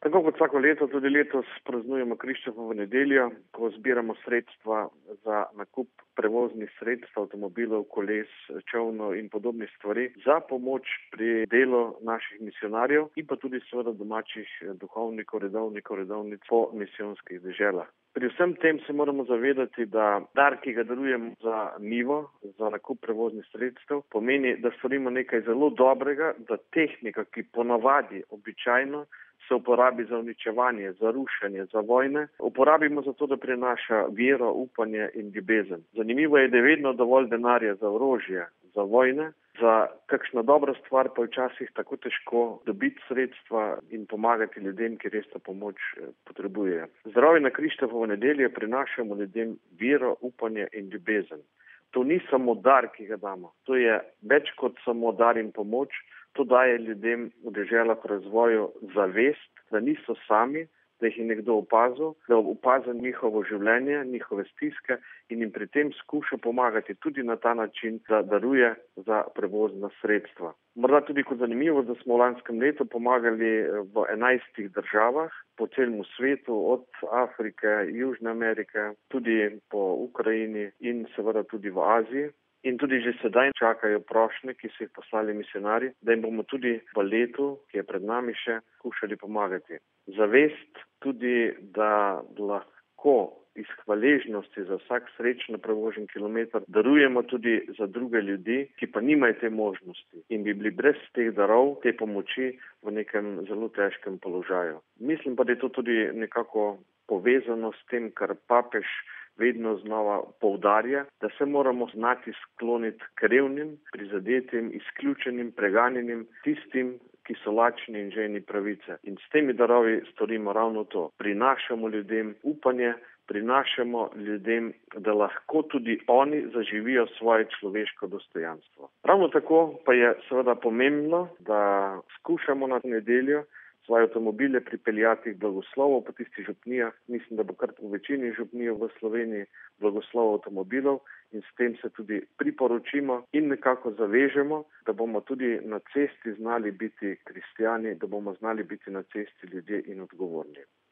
Tako kot vsako leto, tudi letos praznujemo Krištofovo nedeljo, ko zbiramo sredstva za nakup prevoznih sredstev, avtomobilov, koles, čolnov in podobnih stvari za pomoč pri delu naših misijonarjev in pa tudi seveda domačih duhovnikov, redovnic po misijonskih deželah. Pri vsem tem se moramo zavedati, da dar, ki ga darujemo za njivo, za nakup prevoznih sredstev, pomeni, da storimo nekaj zelo dobrega, da tehnika, ki ponavadi, običajno se uporabi za uničevanje, za rušenje, za vojne, uporabimo za to, da prinaša vero, upanje in ljubezen. Zanimivo je, da je vedno dovolj denarja za orožje, za vojne, za kakšna dobra stvar pa včasih tako težko dobiti sredstva in pomagati ljudem, ki res to pomoč potrebujejo. Zdravje na Krištofovo nedeljo prinašamo ljudem vero, upanje in ljubezen. To ni samo dar, ki ga damo. To je več kot samo dar in pomoč. To daje ljudem v deželah v razvoju zavest, da niso sami, da jih je nekdo opazil, da opazi njihovo življenje, njihove stiske in jim pri tem skuša pomagati tudi na ta način, da daruje za prevozna sredstva. Morda tudi kot zanimivo, da smo v lanskem letu pomagali v 11 državah po celem svetu, od Afrike, Južne Amerike, tudi po Ukrajini in seveda tudi v Aziji. In tudi že sedaj čakajo prošnje, ki so jih poslali misijonarji, da jim bomo tudi v letu, ki je pred nami še, skušali pomagati. Zavest tudi, da lahko iz hvaležnosti za vsak srečno prevožen kilometer darujemo tudi za druge ljudi, ki pa nimajo te možnosti in bi bili brez teh darov, te pomoči v nekem zelo težkem položaju. Mislim pa, da je to tudi nekako povezano s tem, kar papež vedno znova poudarja, da se moramo znati skloniti k revnim, prizadetim, izključenim, preganjenim, tistim, ki so lačni in žejni pravice. In s temi darovi storimo ravno to. Prinašamo ljudem upanje, prinašamo ljudem, da lahko tudi oni zaživijo svoje človeško dostojanstvo. Ravno tako pa je seveda pomembno, da skušamo na nedeljo svoje avtomobile pripeljati k blagoslovu po tistih župnijah. Mislim, da bo kar v večini župnijev v Sloveniji blagoslov avtomobilov in s tem se tudi priporočimo in nekako zavežemo, da bomo tudi na cesti znali biti kristjani, da bomo znali biti na cesti ljudje in odgovorni.